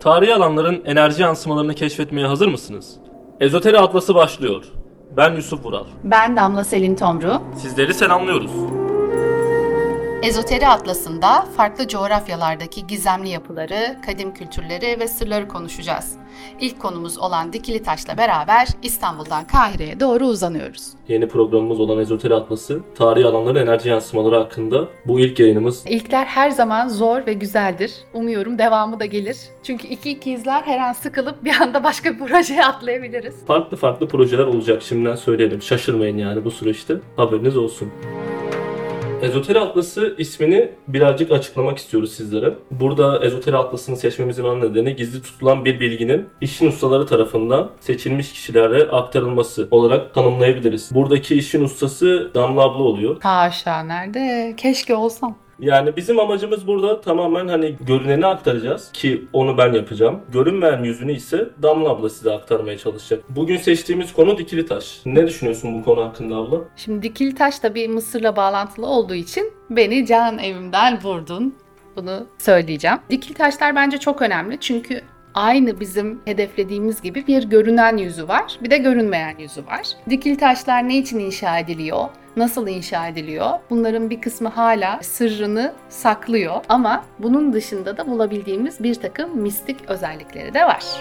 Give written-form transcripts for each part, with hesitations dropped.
Tarihi alanların enerji yansımalarını keşfetmeye hazır mısınız? Ezoteri Atlası başlıyor. Ben Yusuf Vural. Ben Damla Selin Tomru. Sizleri selamlıyoruz. Ezoteri Atlası'nda farklı coğrafyalardaki gizemli yapıları, kadim kültürleri ve sırları konuşacağız. İlk konumuz olan Dikili Taş'la beraber İstanbul'dan Kahire'ye doğru uzanıyoruz. Yeni programımız olan Ezoteri Atlası, tarihi alanların enerji yansımaları hakkında bu ilk yayınımız. İlkler her zaman zor ve güzeldir. Umuyorum devamı da gelir. Çünkü iki ikizler her an sıkılıp bir anda başka bir projeye atlayabiliriz. Farklı projeler olacak, şimdiden söyleyelim. Şaşırmayın yani bu süreçte, haberiniz olsun. Ezoteri Atlası ismini birazcık açıklamak istiyoruz sizlere. Burada Ezoteri Atlası'nı seçmemizin ana nedeni gizli tutulan bir bilginin işin ustaları tarafından seçilmiş kişilere aktarılması olarak tanımlayabiliriz. Buradaki işin ustası Damla abla oluyor. Haşa, nerede? Keşke olsam. Yani bizim amacımız burada tamamen hani görüneni aktaracağız ki onu ben yapacağım. Görünmeyen yüzünü ise Damla abla size aktarmaya çalışacak. Bugün seçtiğimiz konu Dikili Taş. Ne düşünüyorsun bu konu hakkında abla? Şimdi Dikili Taş da bir Mısır'la bağlantılı olduğu için beni can evimden vurdun. Bunu söyleyeceğim. Dikili taşlar bence çok önemli çünkü aynı bizim hedeflediğimiz gibi bir görünen yüzü var, bir de görünmeyen yüzü var. Dikili taşlar ne için inşa ediliyor? Nasıl inşa ediliyor? Bunların bir kısmı hala sırrını saklıyor ama bunun dışında da bulabildiğimiz bir takım mistik özellikleri de var.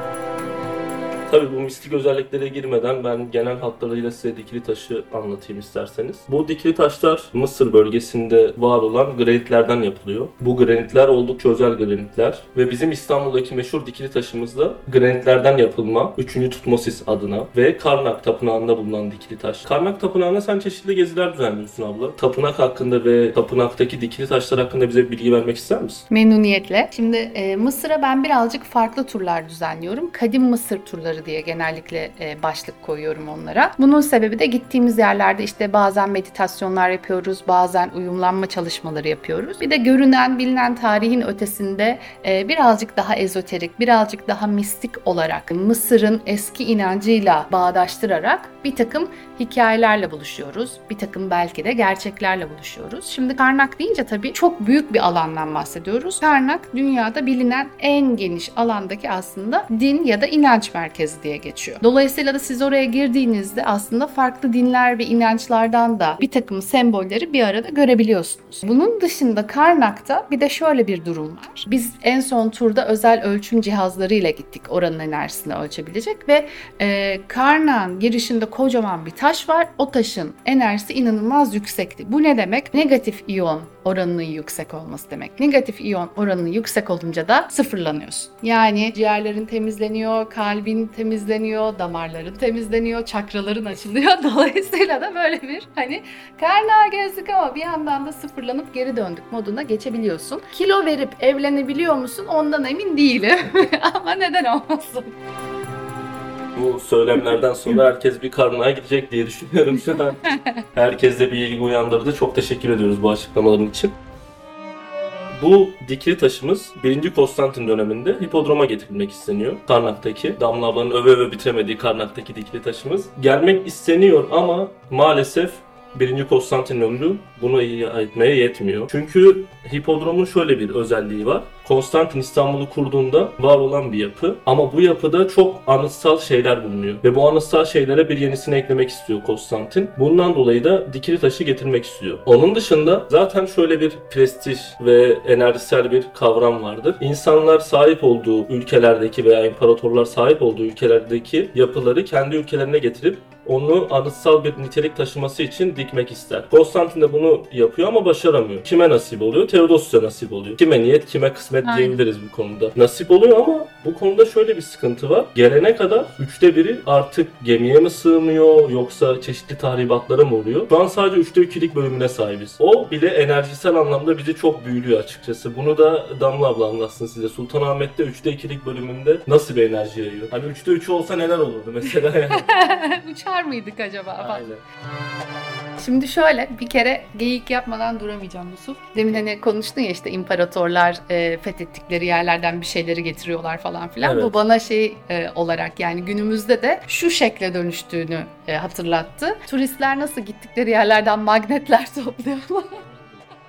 Tabii bu mistik özelliklere girmeden ben genel hatlarıyla size Dikili Taş'ı anlatayım isterseniz. Bu Dikili Taşlar Mısır bölgesinde var olan granitlerden yapılıyor. Bu granitler oldukça özel granitler ve bizim İstanbul'daki meşhur Dikili Taş'ımız da granitlerden yapılma 3. Tutmosis adına ve Karnak Tapınağı'nda bulunan Dikili Taş. Karnak Tapınağı'na sen çeşitli geziler düzenliyorsun abla. Tapınak hakkında ve tapınaktaki Dikili Taşlar hakkında bize bilgi vermek ister misin? Memnuniyetle. Şimdi Mısır'a ben birazcık farklı turlar düzenliyorum. Kadim Mısır turları diye genellikle başlık koyuyorum onlara. Bunun sebebi de gittiğimiz yerlerde işte bazen meditasyonlar yapıyoruz, bazen uyumlanma çalışmaları yapıyoruz. Bir de görünen, bilinen tarihin ötesinde birazcık daha ezoterik, birazcık daha mistik olarak Mısır'ın eski inancıyla bağdaştırarak bir takım hikayelerle buluşuyoruz. Bir takım belki de gerçeklerle buluşuyoruz. Şimdi Karnak deyince tabii çok büyük bir alandan bahsediyoruz. Karnak dünyada bilinen en geniş alandaki aslında din ya da inanç merkezi diye geçiyor. Dolayısıyla da siz oraya girdiğinizde aslında farklı dinler ve inançlardan da bir takım sembolleri bir arada görebiliyorsunuz. Bunun dışında Karnak'ta bir de şöyle bir durum var. Biz en son turda özel ölçüm cihazlarıyla gittik oranın enerjisini ölçebilecek ve Karnak'ın girişinde kocaman bir taş var. O taşın enerjisi inanılmaz yüksekti. Bu ne demek? Negatif iyon oranının yüksek olması demek. Negatif iyon oranının yüksek olunca da sıfırlanıyorsun. Yani ciğerlerin temizleniyor, kalbin temizleniyor, damarların temizleniyor, çakraların açılıyor. Dolayısıyla da böyle bir Karnak'a gezdik ama bir yandan da sıfırlanıp geri döndük moduna geçebiliyorsun. Kilo verip evlenebiliyor musun? Ondan emin değilim. Ama neden olmasın? Bu söylemlerden sonra herkes bir Karnak'a gidecek diye düşünüyorum şu an. Herkes de bir ilgi uyandırdı. Çok teşekkür ediyoruz bu açıklamaların için. Bu Dikili Taşımız 1. Konstantin döneminde hipodroma getirilmek isteniyor. Karnak'taki, Damla ablanın öve bitiremediği Karnak'taki Dikili Taşımız. Gelmek isteniyor ama maalesef 1. Konstantin ömrü bunu ihya etmeye yetmiyor. Çünkü hipodromun şöyle bir özelliği var. Konstantin İstanbul'u kurduğunda var olan bir yapı ama bu yapıda çok anıtsal şeyler bulunuyor. Ve bu anıtsal şeylere bir yenisini eklemek istiyor Konstantin. Bundan dolayı da Dikili Taş'ı getirmek istiyor. Onun dışında zaten şöyle bir prestij ve enerjisel bir kavram vardır. İnsanlar sahip olduğu ülkelerdeki veya imparatorlar sahip olduğu ülkelerdeki yapıları kendi ülkelerine getirip onu anıtsal bir nitelik taşıması için dikmek ister. Konstantin de bunu yapıyor ama başaramıyor. Kime nasip oluyor? Theodosius'a nasip oluyor. Kime niyet, kime kısmet diyebiliriz bu konuda. Nasip oluyor ama bu konuda şöyle bir sıkıntı var. Gelene kadar 1/3'ü artık gemiye mi sığmıyor yoksa çeşitli tahribatlara mı oluyor? Şu an sadece 3/2'lik bölümüne sahibiz. O bile enerjisel anlamda bizi çok büyülüyor açıkçası. Bunu da Damla abla anlatsın size. Sultanahmet'te 3/2'lik bölümünde nasıl bir enerji yayıyor? Hani 3'te 3'ü olsa neler olurdu mesela yani. Uçar mıydık acaba? Aynen. Şimdi şöyle bir kere geyik yapmadan duramayacağım Yusuf. Demin konuştun ya işte imparatorlar fethettikleri yerlerden bir şeyleri getiriyorlar falan filan. Evet. Bu bana olarak yani günümüzde de şu şekle dönüştüğünü hatırlattı. Turistler nasıl gittikleri yerlerden magnetler topluyorlar.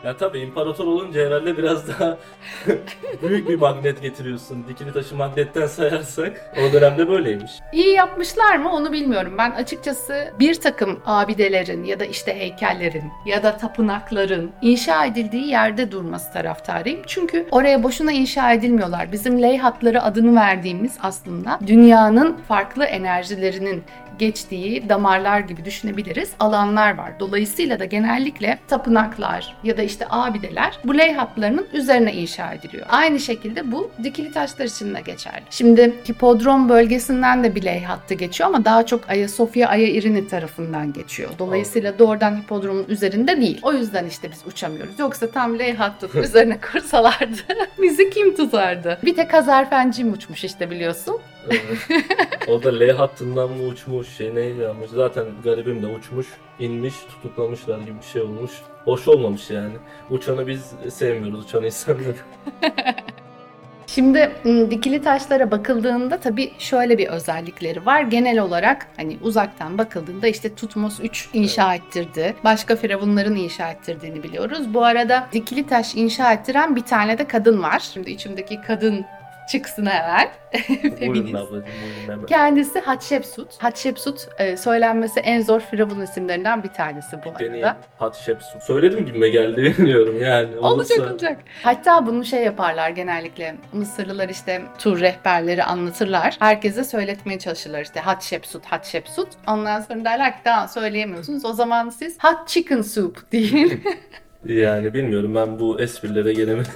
Ya tabii imparator olunca herhalde biraz daha büyük bir magnet getiriyorsun. Dikili taşı magnetten sayarsak o dönemde böyleymiş. İyi yapmışlar mı onu bilmiyorum. Ben açıkçası bir takım abidelerin ya da işte heykellerin ya da tapınakların inşa edildiği yerde durması taraftarıyım. Çünkü oraya boşuna inşa edilmiyorlar. Bizim leyhatları adını verdiğimiz aslında dünyanın farklı enerjilerinin geçtiği damarlar gibi düşünebiliriz alanlar var. Dolayısıyla da genellikle tapınaklar ya da işte abideler bu leyhatlarının üzerine inşa ediliyor. Aynı şekilde bu dikili taşlar için de geçerli. Şimdi hipodrom bölgesinden de bir leyhattı geçiyor ama daha çok Ayasofya Aya-İrini tarafından geçiyor. Dolayısıyla doğrudan hipodromun üzerinde değil. O yüzden işte biz uçamıyoruz. Yoksa tam leyhattın üzerine kursalardı bizi kim tutardı? Bir tek Hazarfencim uçmuş işte biliyorsun. O da L hattından mı uçmuş, neydi ama zaten garibim de uçmuş, inmiş, tutuklamışlar gibi bir şey olmuş. Hoş olmamış yani. Uçanı biz sevmiyoruz, uçan insanları. Şimdi dikili taşlara bakıldığında tabii şöyle bir özellikleri var. Genel olarak hani uzaktan bakıldığında işte Tutmos 3 inşa ettirdi. Başka firavunların inşa ettirdiğini biliyoruz. Bu arada dikili taş inşa ettiren bir tane de kadın var. Şimdi içimdeki kadın çıksın hemen. Buyurun ablacığım, buyurun hemen. Kendisi Hatshepsut. Hatshepsut söylenmesi en zor firavun isimlerinden bir tanesi bu Deneyim. arada. Hatshepsut. Söyledim gibime geldi bilmiyorum yani. Olacak. Hatta bunu şey yaparlar genellikle. Mısırlılar işte tur rehberleri anlatırlar. Herkese söyletmeye çalışırlar işte Hatshepsut. Ondan sonra derler ki daha söyleyemiyorsunuz. O zaman siz hot chicken soup deyin. Yani bilmiyorum, ben bu esprilere gelemedim.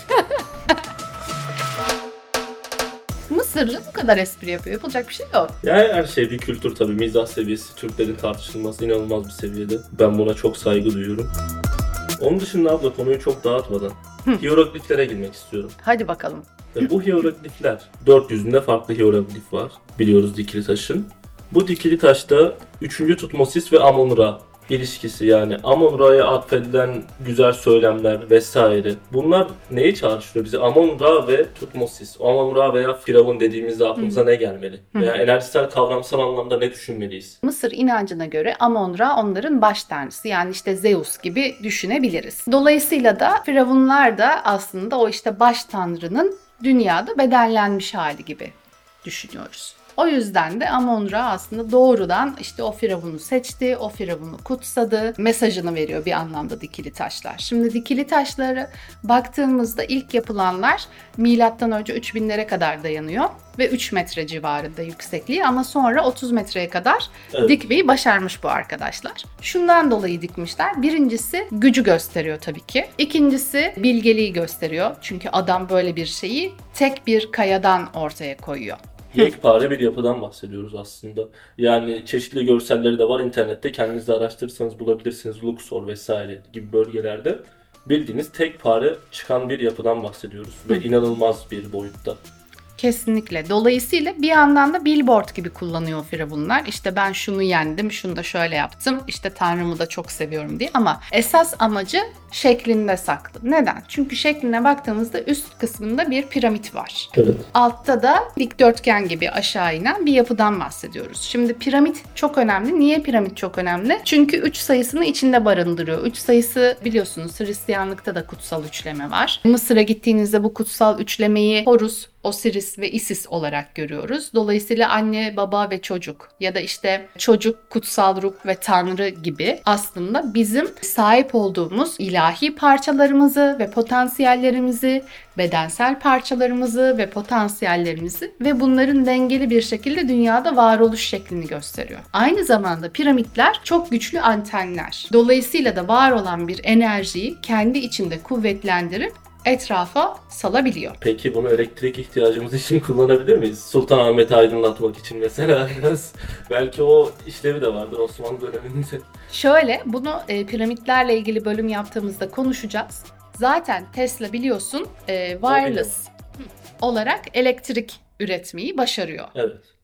Mısırlı bu kadar espri yapıyor. Yapılacak bir şey yok. Yani her şey bir kültür tabii. Mizah seviyesi Türklerin tartışılması inanılmaz bir seviyede. Ben buna çok saygı duyuyorum. Onun dışında abla konuyu çok dağıtmadan hierogliflere girmek istiyorum. Hadi bakalım. Bu hieroglifler 400'ünde farklı hieroglif var. Biliyoruz dikili taşın. Bu dikili taşta 3. Tutmosis ve Amon-Ra ilişkisi, yani Amon-Ra'ya atfedilen güzel söylemler vesaire. Bunlar neyi çağrıştırıyor bize? Amon-Ra ve Tutmosis. Amon-Ra veya Firavun dediğimizde aklımıza ne gelmeli? Veya enerjisel, kavramsal anlamda ne düşünmeliyiz? Mısır inancına göre Amon-Ra onların baş tanrısı. Yani işte Zeus gibi düşünebiliriz. Dolayısıyla da firavunlar da aslında o işte baş tanrının dünyada bedenlenmiş hali gibi düşünüyoruz. O yüzden de Amon-Ra aslında doğrudan işte o firavunu seçti, o firavunu kutsadı, mesajını veriyor bir anlamda dikili taşlar. Şimdi dikili taşlara baktığımızda ilk yapılanlar milattan önce 3000'lere kadar dayanıyor ve 3 metre civarında yüksekliği ama sonra 30 metreye kadar dikmeyi başarmış bu arkadaşlar. Şundan dolayı dikmişler. Birincisi gücü gösteriyor tabii ki. İkincisi bilgeliği gösteriyor. Çünkü adam böyle bir şeyi tek bir kayadan ortaya koyuyor. Yekpare bir yapıdan bahsediyoruz aslında. Yani çeşitli görselleri de var internette. Kendiniz de araştırırsanız bulabilirsiniz. Luxor vesaire gibi bölgelerde bildiğiniz tekpare çıkan bir yapıdan bahsediyoruz. Ve inanılmaz bir boyutta. Kesinlikle. Dolayısıyla bir yandan da billboard gibi kullanıyor firavunlar. İşte ben şunu yendim, şunu da şöyle yaptım. İşte Tanrımı da çok seviyorum diye. Ama esas amacı şeklinde saklı. Neden? Çünkü şekline baktığımızda üst kısmında bir piramit var. Evet. Altta da dikdörtgen gibi aşağı inen bir yapıdan bahsediyoruz. Şimdi piramit çok önemli. Niye piramit çok önemli? Çünkü 3 sayısını içinde barındırıyor. 3 sayısı biliyorsunuz Hristiyanlıkta da kutsal üçleme var. Mısır'a gittiğinizde bu kutsal üçlemeyi Horus, Osiris ve Isis olarak görüyoruz. Dolayısıyla anne, baba ve çocuk ya da işte çocuk, kutsal ruh ve tanrı gibi aslında bizim sahip olduğumuz ilahi parçalarımızı ve potansiyellerimizi, bedensel parçalarımızı ve potansiyellerimizi ve bunların dengeli bir şekilde dünyada varoluş şeklini gösteriyor. Aynı zamanda piramitler çok güçlü antenler. Dolayısıyla da var olan bir enerjiyi kendi içinde kuvvetlendirip etrafa salabiliyor. Peki bunu elektrik ihtiyacımız için kullanabilir miyiz? Sultanahmet'i aydınlatmak için mesela biraz. Belki o işlevi de vardır Osmanlı döneminde. Şöyle, bunu piramitlerle ilgili bölüm yaptığımızda konuşacağız. Zaten Tesla biliyorsun wireless olarak elektrik üretmeyi başarıyor. Evet.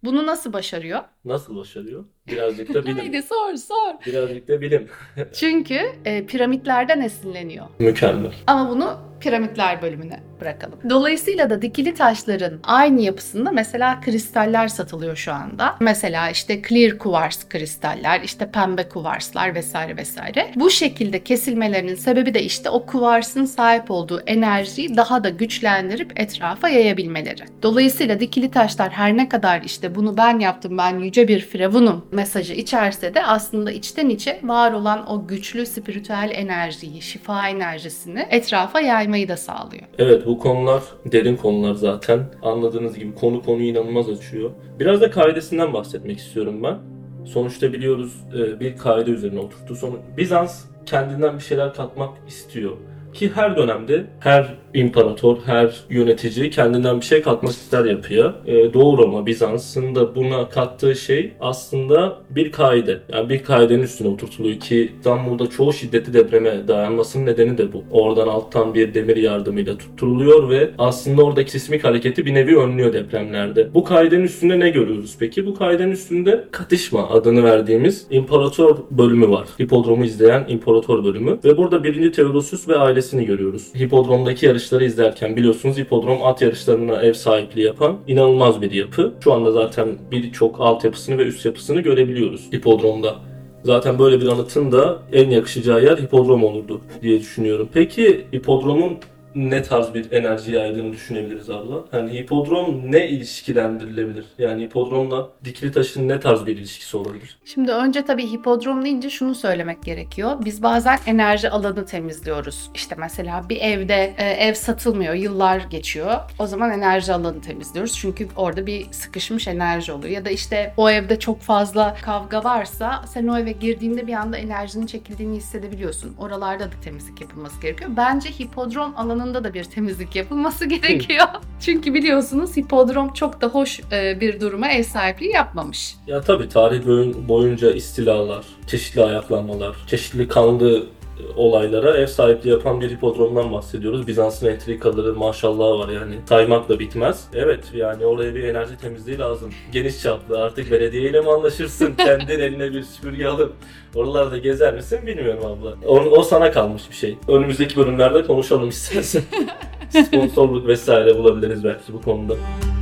Bunu nasıl başarıyor? Nasıl başarıyor? Birazcık da bilim. Haydi sor. Birazcık da bilim. Çünkü piramitlerden esinleniyor. Mükemmel. Ama bunu piramitler bölümüne bırakalım. Dolayısıyla da dikili taşların aynı yapısında mesela kristaller satılıyor şu anda. Mesela işte clear kuvars kristaller, işte pembe kuvarslar vesaire vesaire. Bu şekilde kesilmelerinin sebebi de işte o kuvarsın sahip olduğu enerjiyi daha da güçlendirip etrafa yayabilmeleri. Dolayısıyla dikili taşlar her ne kadar işte bunu ben yaptım, ben yüce bir firavunum mesajı içerse de aslında içten içe var olan o güçlü spiritüel enerjiyi, şifa enerjisini etrafa yaymayı da sağlıyor. Evet, bu konular derin konular zaten. Anladığınız gibi konuyu inanılmaz açıyor. Biraz da kaidesinden bahsetmek istiyorum ben. Sonuçta biliyoruz bir kaide üzerine oturttu. Bizans kendinden bir şeyler katmak istiyor. Ki her dönemde her imparator, her yönetici kendinden bir şey katmak ister yapıya. Doğu Roma, Bizans'ın da buna kattığı şey aslında bir kaide. Yani bir kaidenin üstüne oturtuluyor ki İstanbul'da çoğu şiddetli depreme dayanmasının nedeni de bu. Oradan alttan bir demir yardımıyla tutturuluyor ve aslında oradaki sismik hareketi bir nevi önlüyor depremlerde. Bu kaidenin üstünde ne görüyoruz peki? Bu kaidenin üstünde Katişma adını verdiğimiz imparator bölümü var. Hipodromu izleyen imparator bölümü. Ve burada 1. Theodosius ve ailesini görüyoruz. Hipodromdaki yarışları izlerken biliyorsunuz hipodrom at yarışlarına ev sahipliği yapan inanılmaz bir yapı. Şu anda zaten birçok altyapısını ve üst yapısını görebiliyoruz hipodromda. Zaten böyle bir anıtın da en yakışacağı yer hipodrom olurdu diye düşünüyorum. Peki hipodromun ne tarz bir enerji yaydığını düşünebiliriz abla? Yani hipodrom ne ilişkilendirilebilir? Yani hipodromla dikili taşın ne tarz bir ilişkisi olabilir? Şimdi önce tabii hipodrom deyince şunu söylemek gerekiyor. Biz bazen enerji alanı temizliyoruz. İşte mesela bir evde ev satılmıyor, yıllar geçiyor. O zaman enerji alanı temizliyoruz. Çünkü orada bir sıkışmış enerji oluyor. Ya da işte o evde çok fazla kavga varsa sen o eve girdiğinde bir anda enerjinin çekildiğini hissedebiliyorsun. Oralarda da temizlik yapılması gerekiyor. Bence hipodrom alanında da bir temizlik yapılması gerekiyor. Çünkü biliyorsunuz hipodrom çok da hoş bir duruma ev sahipliği yapmamış. Ya tabii tarih boyunca istilalar, çeşitli ayaklanmalar, çeşitli kanlı olaylara ev sahipliği yapan bir hipodromdan bahsediyoruz. Bizans'ın entrikaları maşallah var yani saymakla bitmez. Evet yani oraya bir enerji temizliği lazım. Geniş çaplı artık belediyeyle mi anlaşırsın? Kendin eline bir süpürge alıp oralarda gezer misin bilmiyorum abla. O sana kalmış bir şey. Önümüzdeki bölümlerde konuşalım istersen. Sponsorluk vesaire bulabiliriz belki bu konuda.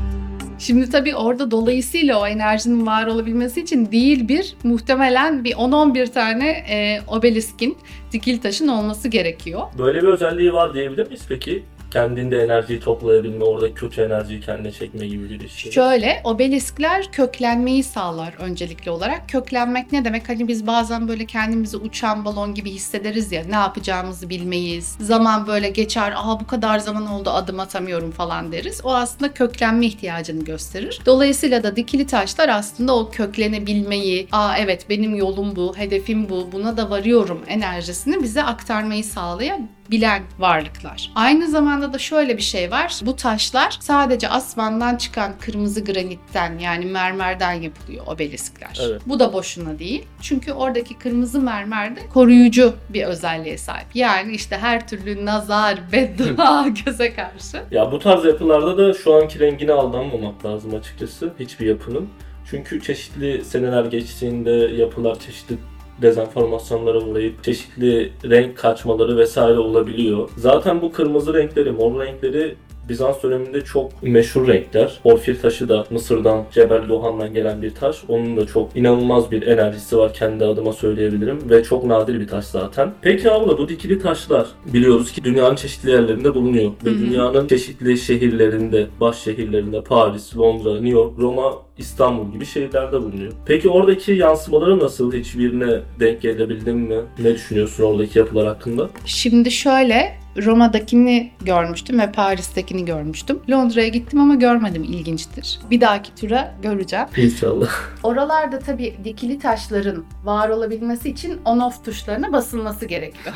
Şimdi tabii orada dolayısıyla o enerjinin var olabilmesi için değil muhtemelen bir 10-11 tane obeliskin, dikil taşın olması gerekiyor. Böyle bir özelliği var diyebilir miyiz peki? Kendinde enerjiyi toplayabilme, oradaki kötü enerjiyi kendine çekme gibi bir şey. Şöyle, obeliskler köklenmeyi sağlar öncelikli olarak. Köklenmek ne demek? Hani biz bazen böyle kendimizi uçan balon gibi hissederiz ya, ne yapacağımızı bilmeyiz. Zaman böyle geçer, bu kadar zaman oldu adım atamıyorum falan deriz. O aslında köklenme ihtiyacını gösterir. Dolayısıyla da dikili taşlar aslında o köklenebilmeyi, evet benim yolum bu, hedefim bu, buna da varıyorum enerjisini bize aktarmayı sağlayabilen varlıklar. Aynı zamanda da şöyle bir şey var. Bu taşlar sadece asmandan çıkan kırmızı granitten yani mermerden yapılıyor obeliskler. Evet. Bu da boşuna değil. Çünkü oradaki kırmızı mermer de koruyucu bir özelliğe sahip. Yani işte her türlü nazar, beddua göze karşı. Ya bu tarz yapılarda da şu anki rengine aldanmamak lazım açıkçası hiçbir yapının. Çünkü çeşitli seneler geçtiğinde yapılar çeşitli dezenformasyonlara uğrayıp çeşitli renk kaçmaları vesaire olabiliyor. Zaten bu kırmızı renkleri, mor renkleri Bizans döneminde çok meşhur renkler. Porfir taşı da Mısır'dan, Cebel Lohan'dan gelen bir taş. Onun da çok inanılmaz bir enerjisi var kendi adıma söyleyebilirim ve çok nadir bir taş zaten. Peki abla bu dikili taşlar biliyoruz ki dünyanın çeşitli yerlerinde bulunuyor. Ve dünyanın çeşitli şehirlerinde, baş şehirlerinde Paris, Londra, New York, Roma, İstanbul gibi şehirlerde bulunuyor. Peki oradaki yansımaları nasıl? Hiçbirine denk gelebildin mi? Ne düşünüyorsun oradaki yapılar hakkında? Şimdi şöyle, Roma'dakini görmüştüm ve Paris'tekini görmüştüm. Londra'ya gittim ama görmedim, ilginçtir. Bir dahaki tura göreceğim. İnşallah. Oralarda tabii dikili taşların var olabilmesi için on-off tuşlarına basılması gerekiyor.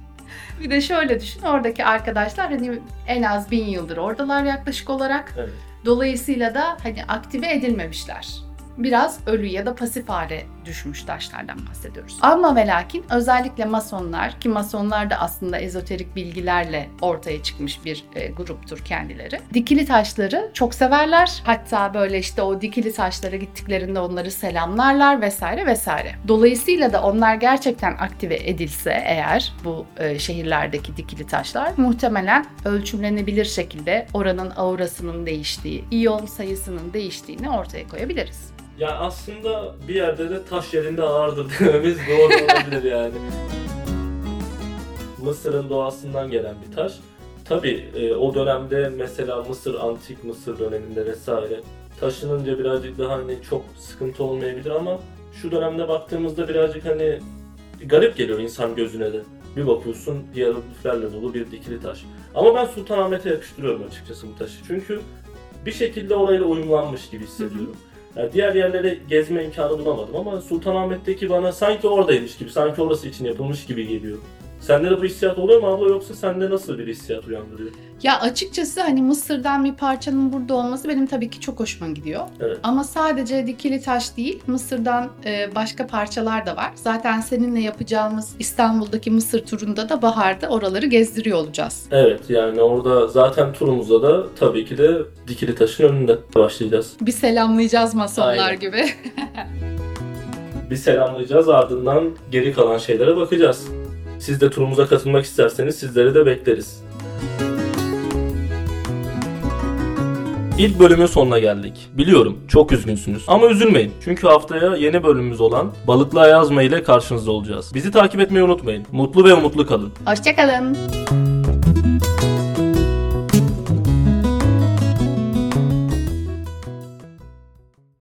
Bir de şöyle düşün, oradaki arkadaşlar hani en az 1000 yıldır oradalar yaklaşık olarak. Evet. Dolayısıyla da hani aktive edilmemişler. biraz ölü ya da pasif hale düşmüş taşlardan bahsediyoruz. Ama ve lakin özellikle masonlar, ki masonlar da aslında ezoterik bilgilerle ortaya çıkmış bir gruptur kendileri. Dikili taşları çok severler. Hatta böyle işte o dikili taşlara gittiklerinde onları selamlarlar vesaire vesaire. Dolayısıyla da onlar gerçekten aktive edilse eğer bu şehirlerdeki dikili taşlar muhtemelen ölçümlenebilir şekilde oranın aurasının değiştiği, iyon sayısının değiştiğini ortaya koyabiliriz. Ya aslında bir yerde de taş yerinde ağırdır dememiz doğru olabilir yani. Mısır'ın doğasından gelen bir taş. Tabii o dönemde mesela Mısır, Antik Mısır döneminde vesaire taşınınca birazcık daha hani çok sıkıntı olmayabilir ama şu dönemde baktığımızda birazcık hani garip geliyor insan gözüne de. Bir bakıyorsun hierogliflerle dolu bir dikili taş. Ama ben Sultanahmet'e yakıştırıyorum açıkçası bu taşı. Çünkü bir şekilde orayla uyumlanmış gibi hissediyorum. Yani diğer yerlere gezme imkanı bulamadım ama Sultanahmet'teki bana sanki oradaymış gibi, sanki orası için yapılmış gibi geliyor. Sende de bu hissiyat oluyor mu abla, yoksa sende nasıl bir hissiyat uyandırıyor? Ya açıkçası hani Mısır'dan bir parçanın burada olması benim tabii ki çok hoşuma gidiyor. Evet. Ama sadece dikili taş değil, Mısır'dan başka parçalar da var. Zaten seninle yapacağımız İstanbul'daki Mısır turunda da baharda oraları gezdiriyor olacağız. Evet, yani orada zaten turumuzda da tabii ki de dikili taşın önünde başlayacağız. Bir selamlayacağız masonlar Aynen. gibi. Bir selamlayacağız, ardından geri kalan şeylere bakacağız. Siz de turumuza katılmak isterseniz sizleri de bekleriz. İlk bölümün sonuna geldik. Biliyorum çok üzgünsünüz ama üzülmeyin. Çünkü haftaya yeni bölümümüz olan Balıklı Ayazma ile karşınızda olacağız. Bizi takip etmeyi unutmayın. Mutlu ve umutlu kalın. Hoşça kalın.